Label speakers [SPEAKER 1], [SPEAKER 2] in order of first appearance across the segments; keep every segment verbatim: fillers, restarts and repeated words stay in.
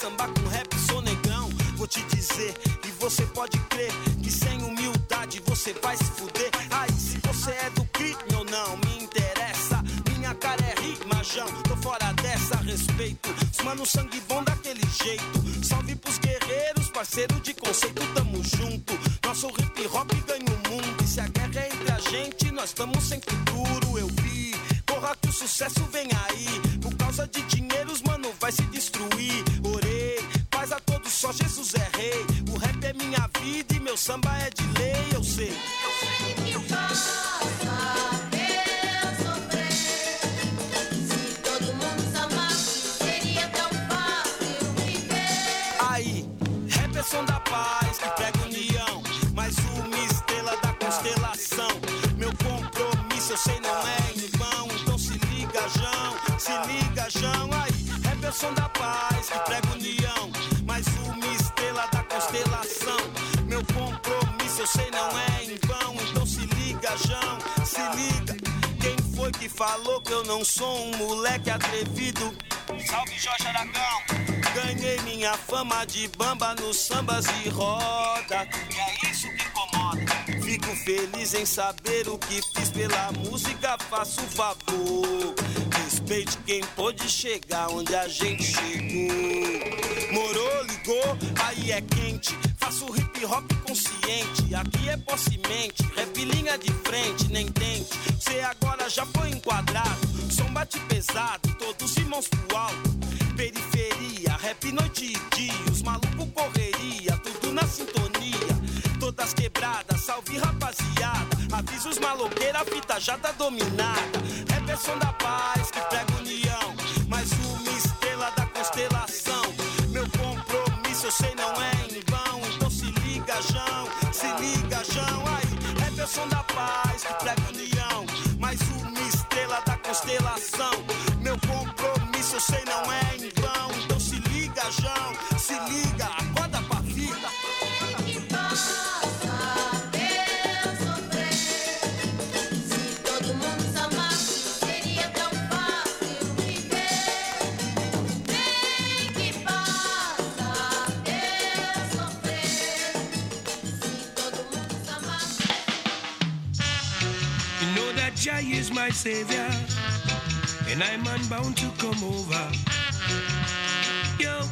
[SPEAKER 1] sambar com rap, sou negrão. Vou te dizer, e você pode crer, que sem humildade você vai se fuder. Aí, se você é do crime ou não, me interessa. Minha cara é rimajão, tô fora dessa, respeito. Os mano, sangue bom daquele jeito. Salve pros guerreiros, parceiro de conceito, tamo junto. Nosso hip hop ganha o mundo. E se a guerra é entre a gente, nós tamo sem futuro, eu vi. Porra que o sucesso vem aí. Por causa de dinheiro, os mano vai se destruir. Orei, paz a todos, só Jesus é rei. O rap é minha vida e meu samba é de lei, eu sei. Eu sei que passa. Som da paz que prega união, mais uma estrela da constelação. Meu compromisso eu sei não é em vão, então se liga, Jão, se liga, Jão. Aí, rap é o som da paz que prega união, mais uma estrela da constelação. Meu compromisso eu sei não é em vão, então se liga, Jão, se liga. Quem foi que falou que eu não sou um moleque atrevido? Salve Jorge Aragão. Ganhei minha fama de bamba nos sambas e roda. E é isso que incomoda. Fico feliz em saber o que fiz pela música, faço o favor. Respeite quem pôde chegar onde a gente chegou. Morou, ligou, aí é quente. Faço hip hop consciente. Aqui é possemente, rap linha de frente, nem tente. Cê agora já foi enquadrado. Som bate pesado, todos irmãos pro alto. Periferia, rap noite e dia. Os malucos correria, tudo na sintonia. Todas quebradas, salve rapaziada. Avisa os maloqueiros, a fita já tá dominada. Rap é som da paz que prega união, mais uma estrela da constelação. Meu compromisso eu sei não é em vão, então se liga, Jão, se liga, Jão. Aí, rap é som da paz que prega união, mais uma estrela da constelação. Meu compromisso eu sei não é em vão, então se liga, Jão, se liga, acorda pra vida.
[SPEAKER 2] Que possa eu sofrer, se todo mundo se amasse, seria tão fácil viver. Nem que possa eu sofrer, se todo mundo se amasse.
[SPEAKER 3] You know that Jah is my savior, and I'm unbound to come over. Yo,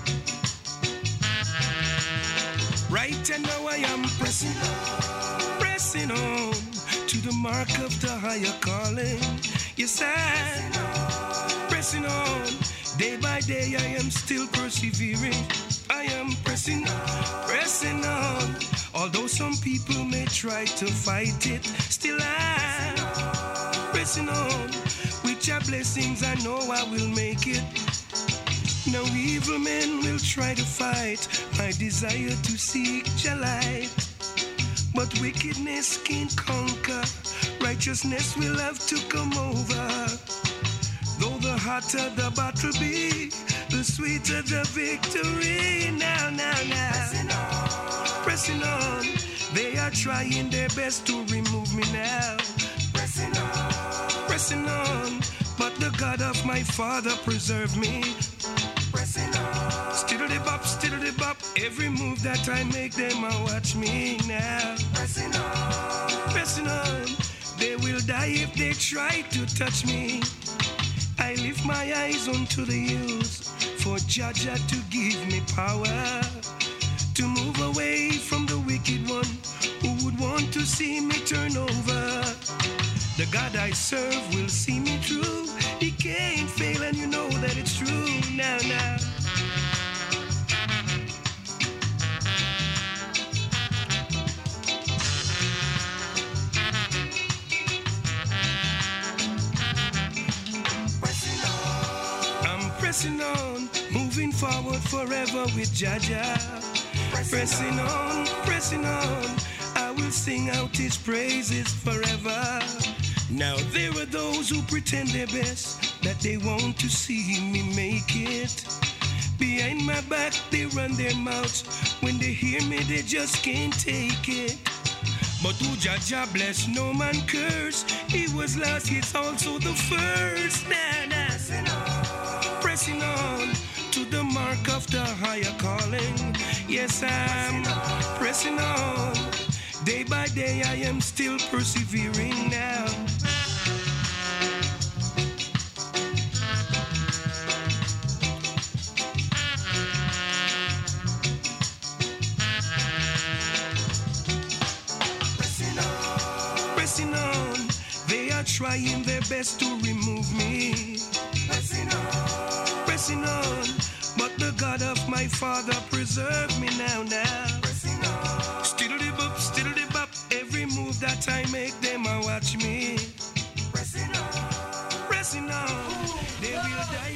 [SPEAKER 3] right and now I am pressing on, pressing on to the mark of the higher calling. Yes, I'm pressing on. Day by day I am still persevering. I am pressing on, pressing on. Although some people may try to fight it, still I'm pressing on. With your blessings I know I will make it. No evil men will try to fight my desire to seek your light. But wickedness can't conquer, righteousness will have to come over. Though the hotter the battle be, the sweeter the victory. Now, now, now, pressing on, pressing on. They are trying their best to remove me now. Pressing on, pressing on. But the God of my father preserve me. Pressing on, still the bop, still the bop. Every move that I make, them a watch me now. Pressing on, pressing on. They will die if they try to touch me. I lift my eyes onto the hills for Jah Jah to give me power to move away from the wicked one who would want to see me turn over. The God I serve will see me through. He can't fail, and you know that it's true. Now, now. Pressing on. I'm pressing on, moving forward forever with Jah Jah. Pressing, pressing on. on, pressing on. I will sing out His praises forever. Now there are those who pretend their best, that they want to see me make it. Behind my back they run their mouths, when they hear me they just can't take it. But who Jah Jah bless, no man curse. He was last, he's also the first. Nah, nah. Pressing on, pressing on to the mark of of the higher calling. Yes, I'm pressing on. Day by day I am still persevering now. Pressing on, they are trying their best to remove me. Pressing on, pressing on, but the God of my father preserve me now, now. Pressing on, still the bop, still the bop. Every move that I make, them a watch me. Pressing on, pressing on, they will die.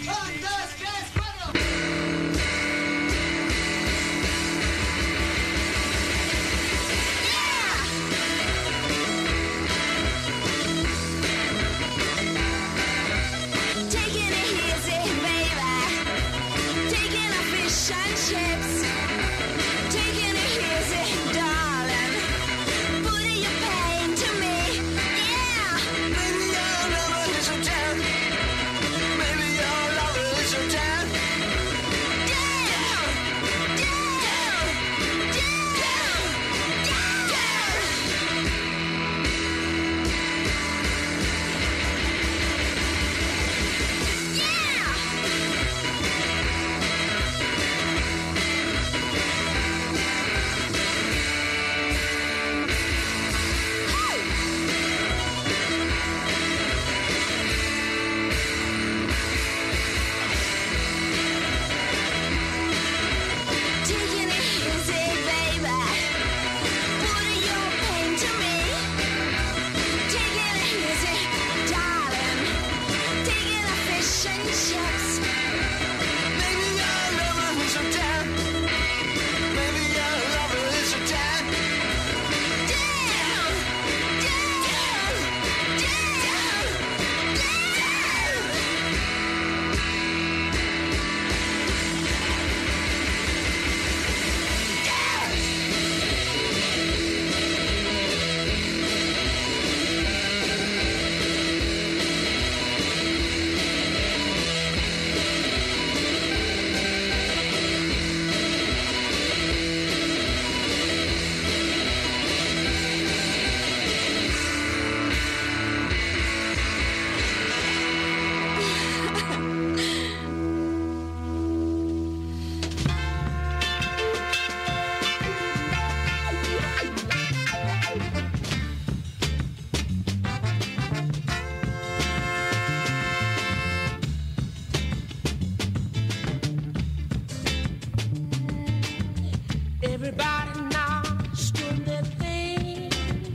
[SPEAKER 4] Everybody now is doing their thing.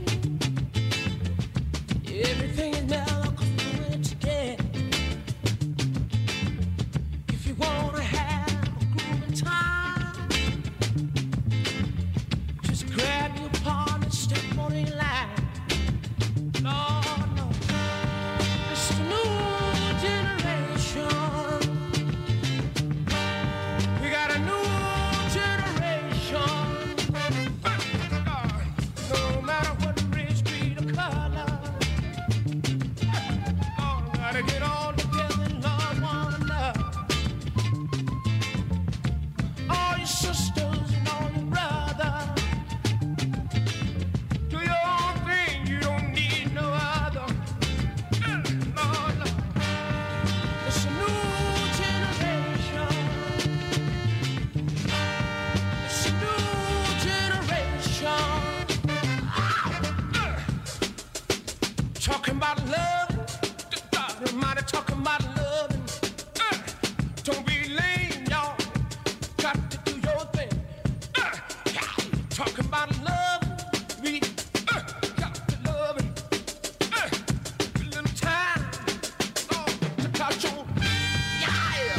[SPEAKER 4] Everything is mellow, doing today. If you wanna have a grooving time, just grab your partner and step on in line. No, no, it's the new generation. We got a new no matter what race, creed, or color, oh, gotta get all together and love one another. All your sisters and all your brothers, do your own thing, you don't need no other. No, no. It's a new generation. It's a new generation. Talking about love, God Almighty, talking about love. Uh, don't be lame, y'all. Got to do your thing. Uh, talking about love, we uh, got to love it. Uh, a little time, oh, to touch on, yeah.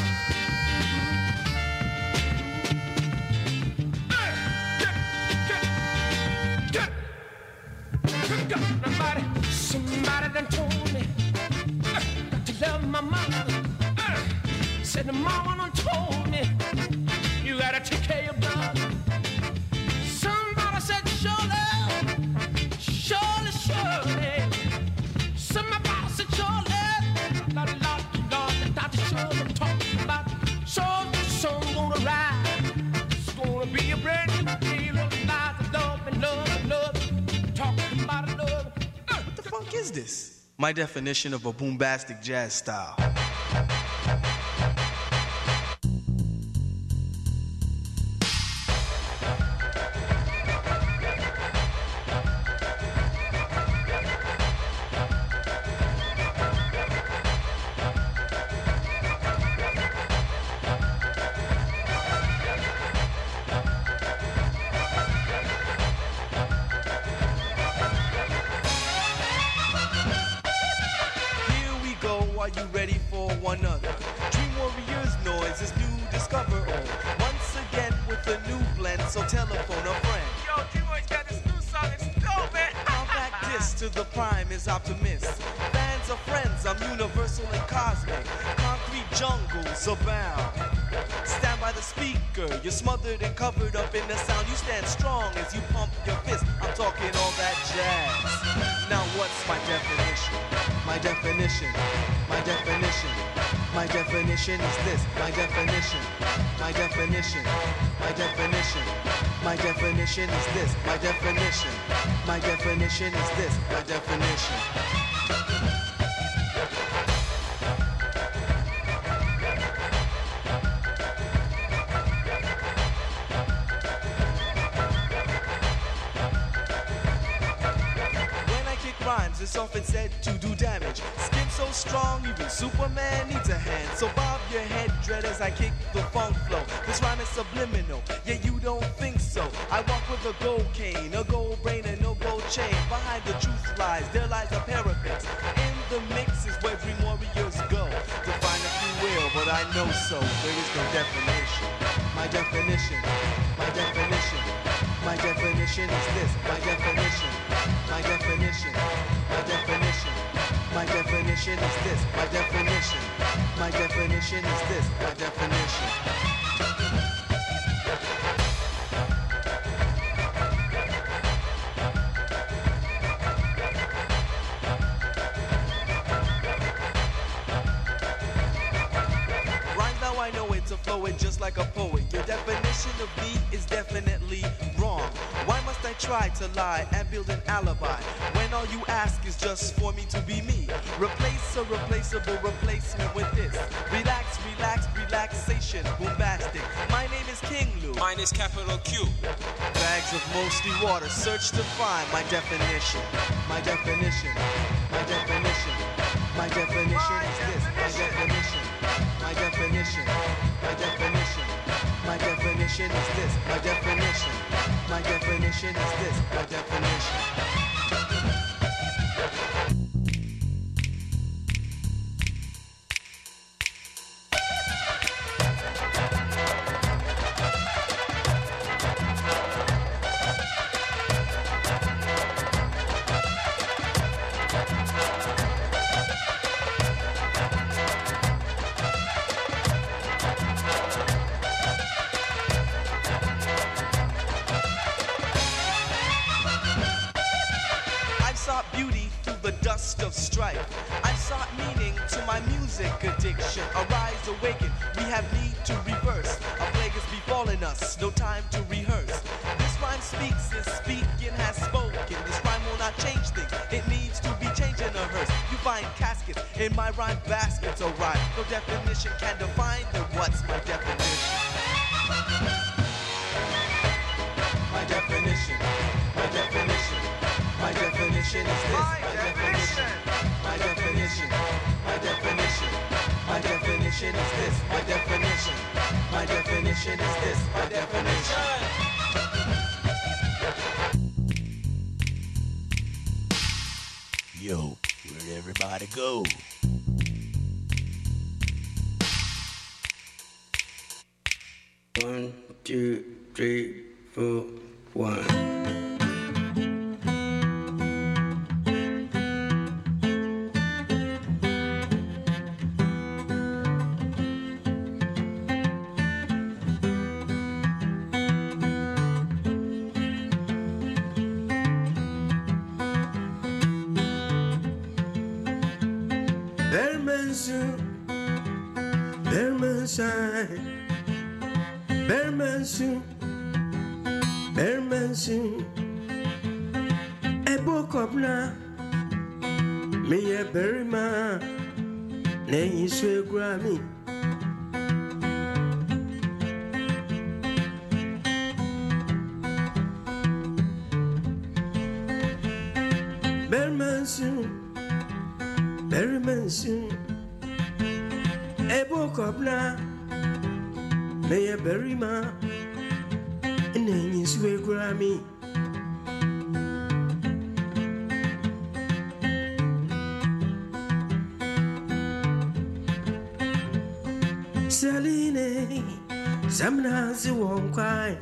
[SPEAKER 4] Uh, get, get, get, get, somebody. Somebody done told me uh, to love my mama. Uh, said the mama done told me you gotta take care of your brother. Somebody said surely, surely, surely. Somebody said surely, Lord, Lord, Lord, the doctor surely talking about so the sun gonna rise.
[SPEAKER 5] is this? My definition of a boombastic jazz style. You're smothered and covered up in the sound. You stand strong as you pump your fist. I'm talking all that jazz. Now what's my definition? My definition, my definition, my definition is this. My definition, my definition, my definition, my definition is this. My definition, my definition is this. My definition. It's often said to do damage. Skin so strong, even Superman needs a hand. So bob your head, dread, as I kick the funk flow. This rhyme is subliminal, yet you don't think so. I walk with a gold cane, a gold brain, and no gold chain. Behind the truth lies, there lies a parapet. In the mix is where dream warriors go. Define if you will, but I know so. There is no definition. My definition, my definition, my definition is this. My definition, my definition. My definition, my definition is this. My definition, my definition is this. My definition. Right now I know it's a poet just like a poet. Your definition of me is definitely wrong. Why must I try to lie and build an alibi when all you ask is just for me to be me? Replace a replaceable replacement with this. Relax, relax, relaxation, boombastic. My name is King Lou.
[SPEAKER 1] Mine is capital Q.
[SPEAKER 5] Bags of mostly water, search to find my definition. My definition, my definition, my definition is this. My definition, my definition, my definition, my definition is this. My definition, my definition is this. My definition. Of strife, I've sought meaning to my music addiction. Arise, awaken, we have need to reverse. A plague is befalling us, no time to rehearse. This rhyme speaks, is speaking, has spoken. This rhyme will not change things, it needs to be changed in a hearse. You find caskets in my rhyme baskets, alright. No definition can define the what's my definition. My definition, my definition, my definition is this. My definition, my definition, my definition, my definition is this. My definition, my definition is this. My definition.
[SPEAKER 6] Yo, where'd everybody go?
[SPEAKER 7] One, two, three, four, one.
[SPEAKER 3] Bermansu, Bermansu, Ebo Kobna,
[SPEAKER 7] Me a berry man, nay, you swear, Grammy. Berryman soon, Berryman soon, a book of now. May a berryman, and then you swear, Grammy. Saline, Samnazi won't cry.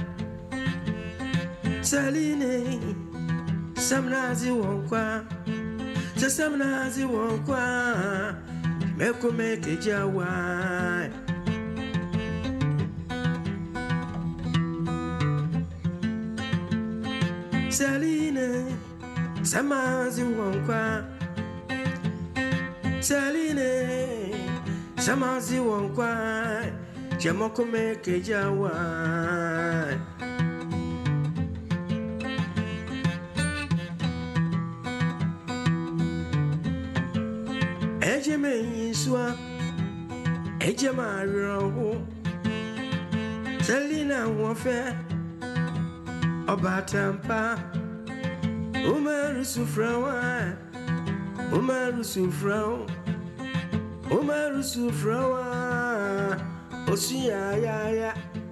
[SPEAKER 7] Saline, Samnazi won't cry. Samnazi won't cry. Make a make a jawa. Saline, Samazi won't cry. Saline. Samazi won't cry, Jamoko make a jawa. Ejeme Iswa, Ejema Roho, Selina Warfare, Obatampa, Umaru Sufrawa, Umaru Sufrawa. Umaru Sufrawa, Osia ya ya.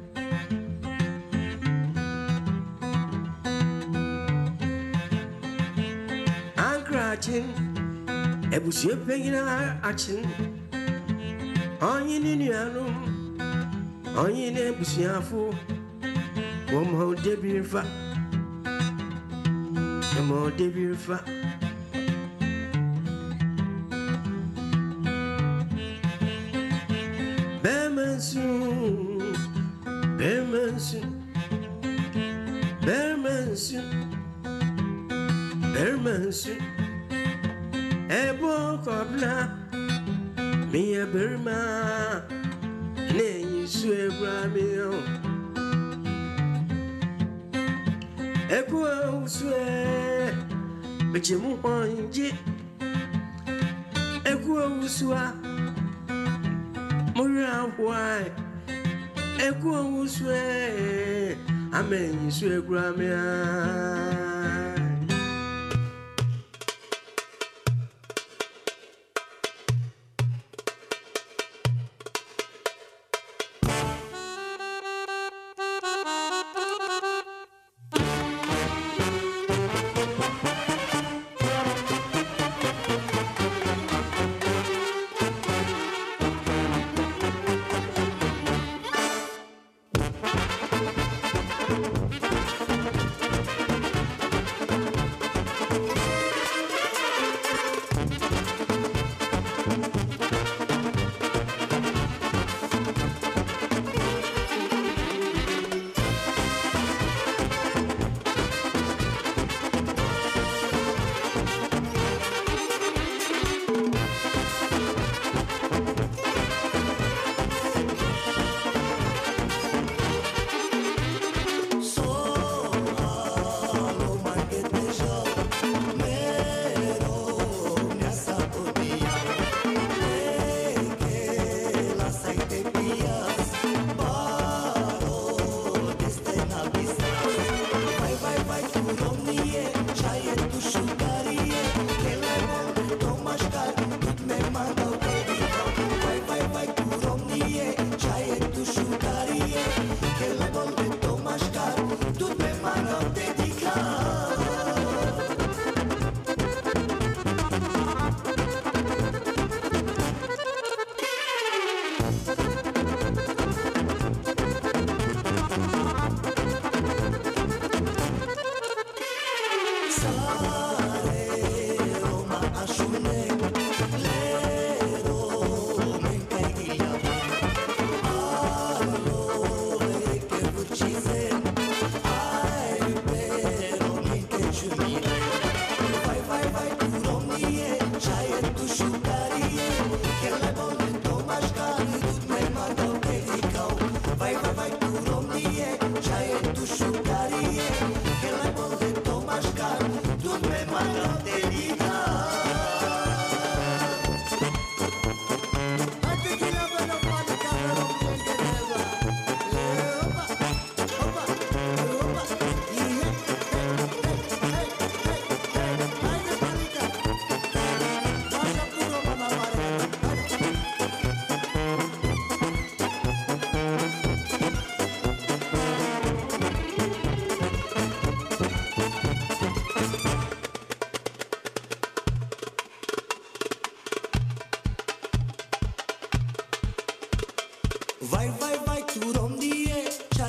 [SPEAKER 7] Ancratching, Ebusia Pegina Achin, Oyin in Yanum, Oyin Ebusiafu, Womo Debirfa, Womo Debirfa. Bermanson, Bermanson, Bermanson, Bermanson, a book of now, me a Burma, nay, you swear, Grammy. A quo swear, but you won't want it. A quo swear. Mura why? Eko uswe, amen you swear Grammy.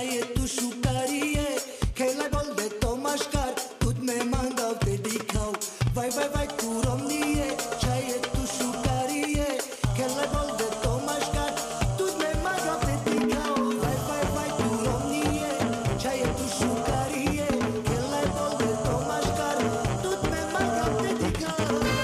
[SPEAKER 8] chaie tu șucărie, că la gol de tomașcar, tut me mandau te dicau. Vai, vai, vai cu romnie, chaie tu șucărie, că la gol de tomașcar, tut me mandau te dicau. Vai, vai, vai cu romnie, chaie tu șucărie, că la gol de tomașcar, tut me mandau te dicau.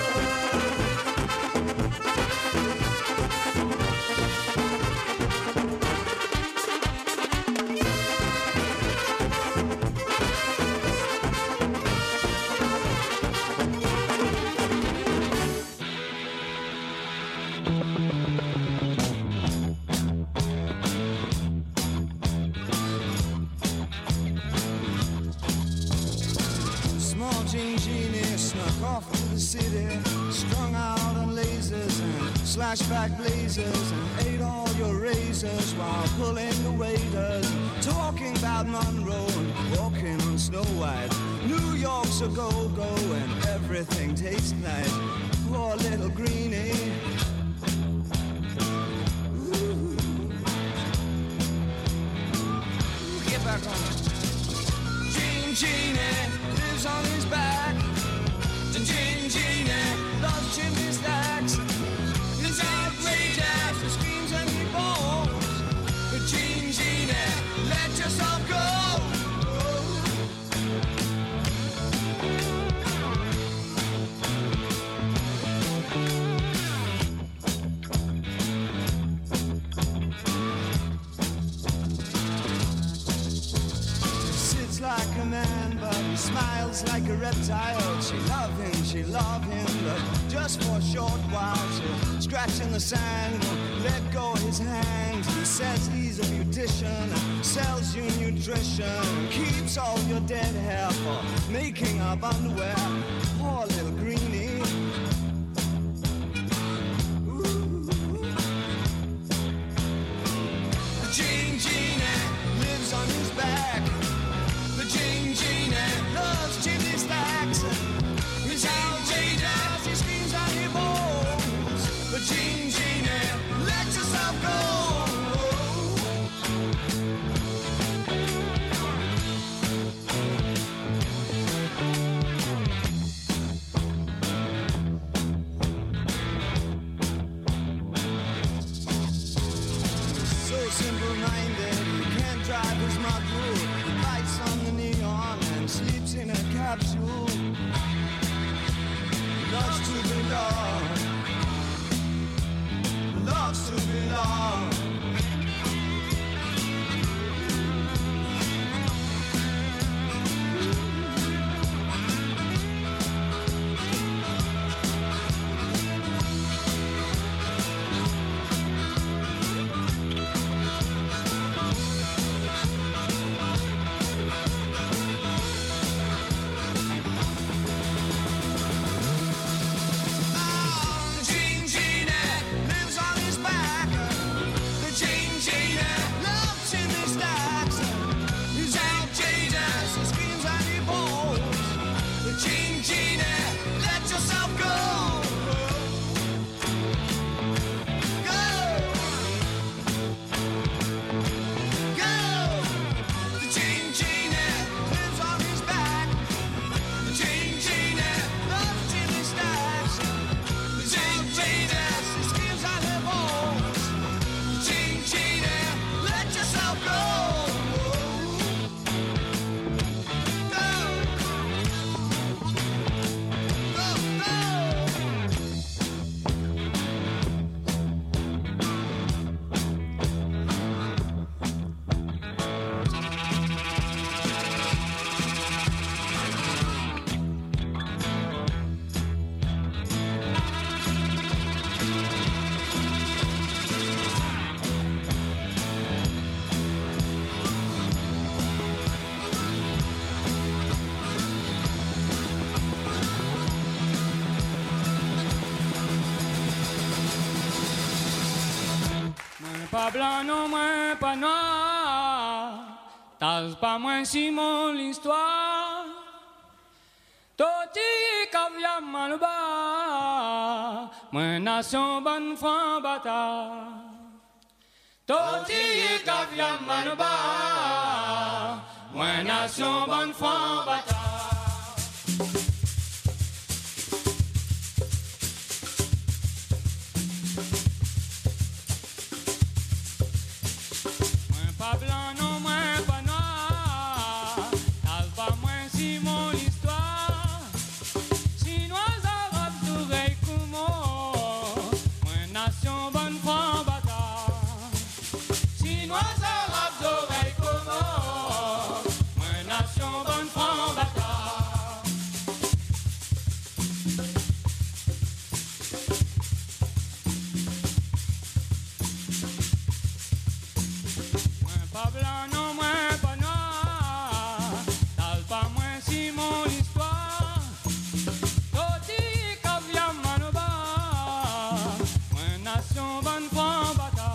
[SPEAKER 9] Small Jean Genie snuck off to the city, strung out on lasers and slashback blazers, and ate all your razors while pulling the waiters, talking about Monroe and walking on Snow White. New York's a go-go and everything tastes nice. Poor little greenie. Ooh. Get back on it. Jean Genie lives on his back. The Jean Genie loves chimney stacks. He's outrageous, he screams and he bawls. The Jean Genie, let yourself go. Sits like a man, but he smiles like a reptile. She love him, she love him, but just for a short while. She'll scratch in the sand, won't let go of his hand. He says he's a beautician, sells you nutrition, keeps all your dead hair for making up underwear. Poor little greenie. Ooh. The Jean Genie lives on his back. The Jean Genie loves chimney stacks. He's outrageous, he screams and he bawls. The Jean Genie, let yourself go. So simple-minded, he can't drive his model. He bites on the neon and sleeps in a capsule. Loves to belong. Loves to belong. The Jean Genie lives on his back. The Jean Genie loves chimney stacks. He's outrageous, he screams and he bawls. The Jean Genie, let yourself go. Go. Go. The Jean Genie lives on his back. The Jean Genie loves chimney stacks. He's outrageous, he screams and he bawls. The Jean Genie, let yourself go. Go. Go, go.
[SPEAKER 10] Moins pas blanc, non, moins pas noir. T'as pas moins Simon l'histoire. Toti caviar malba. Moins nation bonne franc bâtard. Toti kavya manba, moi nation bonne foi bata. Moi pas blanc non moi pas noir, t'as pas moins si mon histoire. Chinois arabes d'oreilles como, moi nation bonne foi bata. Chinois, arabes, d'oreilles como, moi nation bonne foi bata. Moi pas blanc, non, moi pas noir, t'as pas moins si mon histoire. Toti kavya manoba, moi nation bonne foi bata.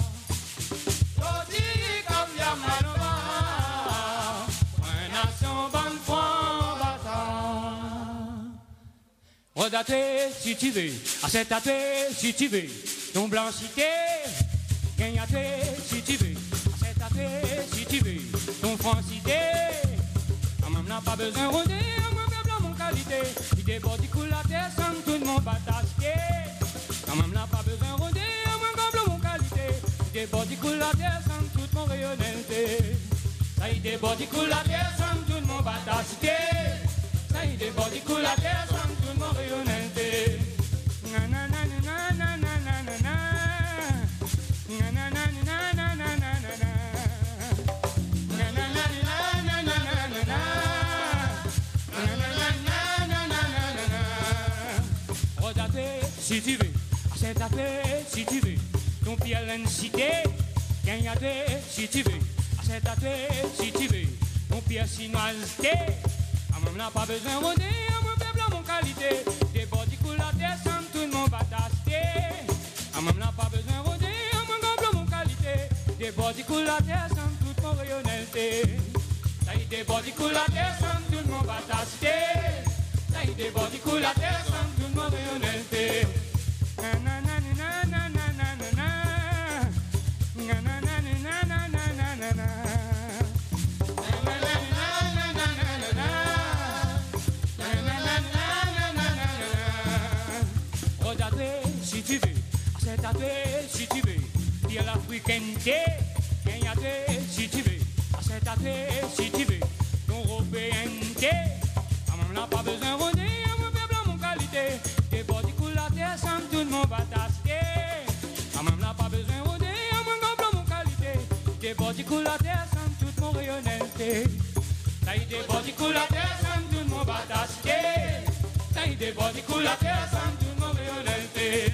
[SPEAKER 10] Redaté si tu veux, acceptaté si tu veux, ton blanchité, gagnaté si tu veux, acceptaté si tu veux, ton francité. En même n'a pas besoin de rôder, en même blanc mon qualité, il déborde, il coule la terre sans tout le monde batasqué. En même n'a pas besoin de rôder, en même blanc mon qualité, il déborde, il coule la terre sans toute mon rayonnalité. Ça il déborde, il coule la terre sans tout le monde batasqué. Ça il déborde, il coule la terre sans tout le monde rayonnalité. Na na na na na na na na na. Na na na na na na na na na. Na na na na na na na na na. Na na na na na na na na. Redaté si tu veux, acceptaté si tu veux, ton pied à l'incité, gagnaté si tu veux, acceptaté si tu veux, ton pied à chinoisité. Même n'a pas besoin de rôder, moi faible mon qualité. Des bordis coulent la terre sans tout le monde batasqué. Même n'a pas besoin de rôder, moi faible mon qualité. Des bordis coulent la terre sans toute mon rayonnalité. Ça y est, des bordis coulent la terre sans tout le monde batasqué. Ça y est, des bordis coulent la terre sans toute mon rayonnalité. Na na na na na na na na na. Na na na na na na na na na. Si tu veux, acceptaté si tu veux, dire l'africainité, gagnaté si tu veux, acceptaté si tu veux, ton européenté. Même n'a pas besoin de rôder, mon peuple mon qualité, des bordis coulent la terre sans tout le monde batasqué. Même n'a pas besoin de rôder, mon peuple mon qualité, des bordis coulent la terre sans toute mon rayonnalité. Ça y est, des bordis coulent la terre sans tout le monde batasqué. Ça y est, des bordis coulent la terre sans tout le monde rayonnalité.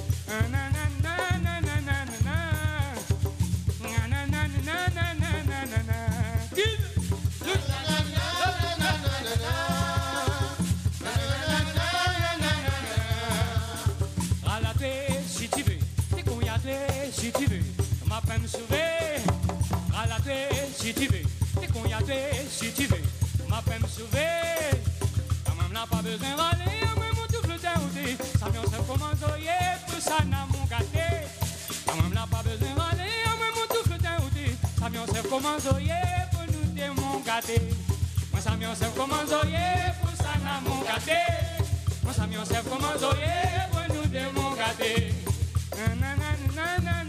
[SPEAKER 10] Si tu veux, t'es cognaté si tu veux, ma peine me sauver. Ralaté si tu veux, t'es cognaté si tu veux, ma peine me sauver. Même n'a pas besoin de râler, moi mon tout le temps, ça vient se commencer, pour ça n'a mon gâté. Même n'a pas besoin de râler, moi mon tout le temps, ça vient se commencer, pour nous démon gâté. Moi ça vient se commencer, pour ça n'a mon gâté. Moi ça vient se commencer, pour nous démon gâté. Na na na na na.